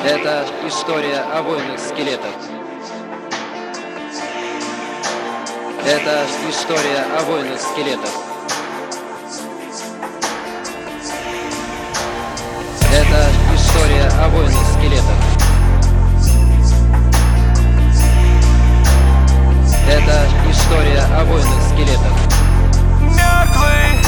Это история о войнах скелетов. Это история о войнах скелетов. Это история о войнах скелетов. Это история о войнах скелетов. Мертвые,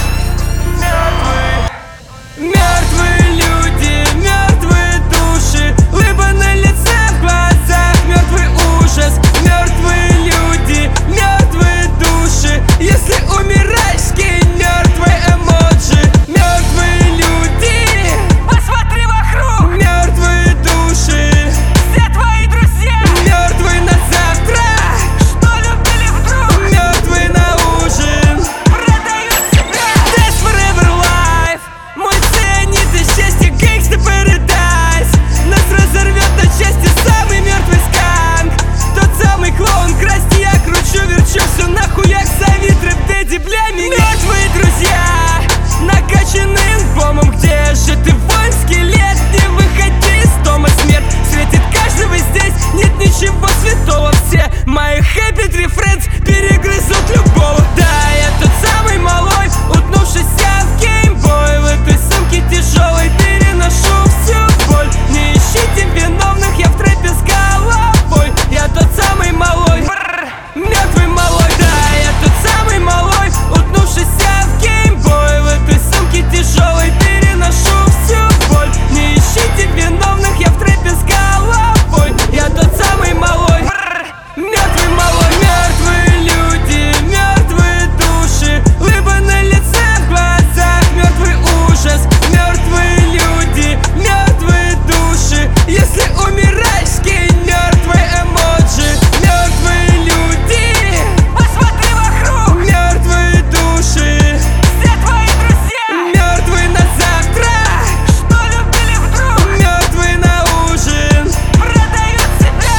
мертвые люди, мертвые души, улыбка на лице, в глазах мертвый ужас. Мертвые люди, мертвые души, если умираешь, скинь мертвые эмоджи. Мертвые люди, посмотри вокруг, мертвые души, все твои друзья, мертвые на завтра, что любили вдруг, мертвые на ужин, продают себя. That's forever life, мой ценит и счастье, гангста paradise. Нас разорвет на части самый мертвый сканк, тот самый клоун, красти я кручу, верчу, все нахуяк, завид, рэп, дэдди, бля, меня. Мертвые друзья, накачанным бомбом, где же ты, воин, скелет? Не выходи из дома, смерть светит каждого здесь, нет ничего святого. Все мои happy tree friends перегрызут любого. Да, я тот самый малой, утнувшийся в геймбой, в этой сумке тяжелой переношу всю боль. Не ищите виновных, я в трэпе с головой. Я тот самый малой, мертвый малой. Да, я тот самый малой, утнувшийся в геймбой, в этой сумке тяжелой переношу всю боль. Не ищите виновных, я в трэпе с головой. Я тот самый малой, мертвый малой. Мертвые люди, мертвые души, улыбка на лице, в глазах мертвый ужас. Мертвые люди, мертвые души, если умираешь, скинь мертвые эмоджи. Мертвые люди, посмотри вокруг, мертвые души, все твои друзья, мертвые на завтра, что любили вдруг, мертвые на ужин, продают себя.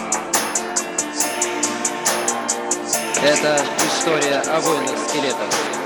Это история о войнах скелетов.